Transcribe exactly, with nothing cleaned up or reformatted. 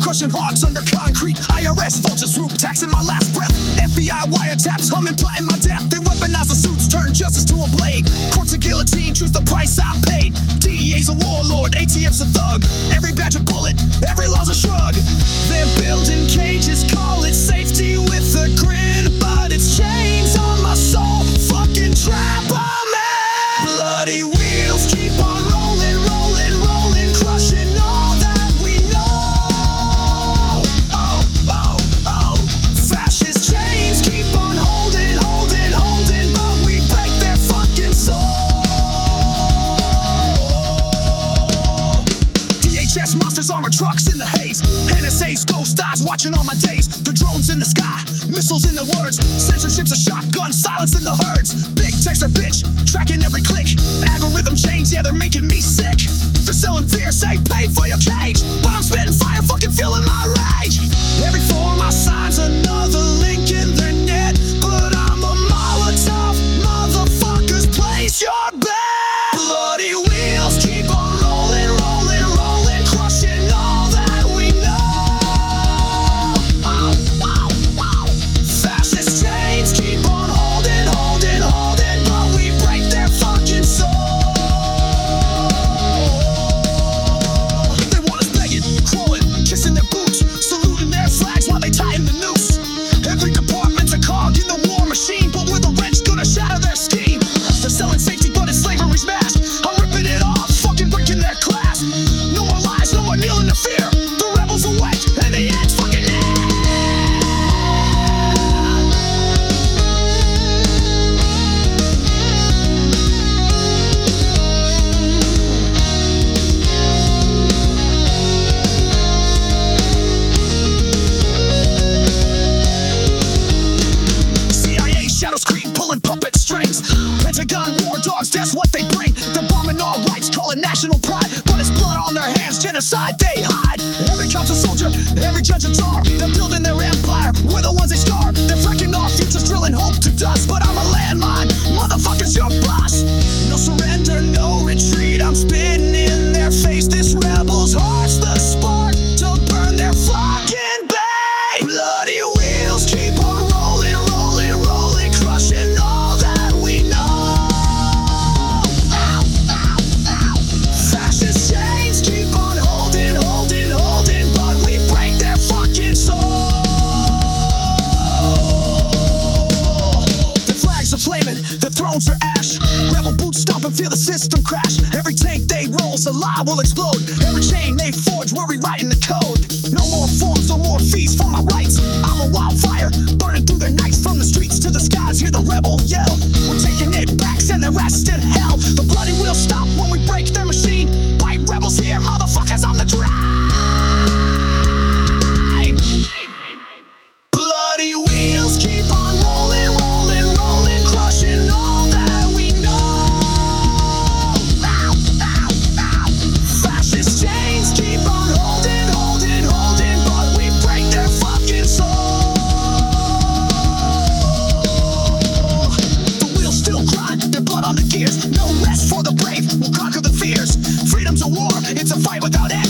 crushing hogs under concrete. I R S vultures, root taxing my last breath. F B I wiretaps, humming, plotting my death. They weaponize the suits, turn justice to a blade. Courts a guillotine, choose the price I paid. D E A's a warlord, A T F's a thug. Every badge a bullet, every law's a shrug. They're building cages, call it safety with a grin, but it's chains on my soul, fucking trap I'm in. Bloody wheels keep on rolling, rolling, rolling, crushing all that we know. Oh, oh, oh. Fascist chains keep on holding, holding, holding, but we break their fucking soul. D H S monsters, armored trucks in the haze. N S A's ghost eyes watching all my days. The drones in the sky, missiles in the words. Censorship's a shotgun, silence in the herds. Big text a bitch, tracking every click. Algorithm change, yeah, they're making me sick. They're selling fear, say pay for your cage. But I'm spitting fire, fucking feeling my rage. Every form I sign's another link in their net. But I'm a Molotov, motherfuckers, place your bet. Bloody wheels keep on rolling, rolling, rolling, crushing all that we know. Oh, oh, oh. Fascist chains keep on holding, holding, holding, but we break their fucking soul. They want us begging, crawling, kissing their boots, saluting their flags while they tighten the noose. Every department's a cog in the war machine, but with a wrench gonna shatter their scheme. They're selling safety, but it's slavery's mask. I'm ripping it off, fucking breaking their class. No more lies, no more kneeling to fear. The rebels awake, and the end's fucking near. C I A shadows creep, pulling puppet strings. Pentagon war dogs, that's what they bring. They're bombing all rights, call it national pride. But it's blood on their hands, genocide they hide. Every cop's a soldier, every judge a czar. They're building their empire, we're the ones they starve. They're fracking off futures, drilling hope to dust. But I'm a landmine, motherfuckers, your boss. No surrender, no retreat, I'm spitting in their face. This rebel's heart's the spark to burn their fucking bay. Bloody wheels keep on rolling, rolling, rolling, crushing all that we know. Ow, ow, ow. Fascist chains keep on holding, holding, holding, but we break their fucking soul. The flags are flaming, the thrones are ash. Rebel boots stomp and feel the system crash. Every tank they roll's a lie will explode. Every chain they forge, we're rewriting the code. No more forms, no more fees for my rights. I'm a wildfire, burning through their nights. From the streets to the skies, hear the rebel yell. We're taking it back, send the rest in hell. The bloody wheels stop when we break their machine. White rebels here, motherfuckers on the drive. Bloody wheels keep on rolling, rolling, rolling, crushing all that we know. Ow, ow, ow. Fascist chains keep on holding, holding, holding, but we break their fucking soul. The wheels still grind, their blood on the gears. No rest for the brave, we'll conquer the fears. Freedom's a war, it's a fight without end.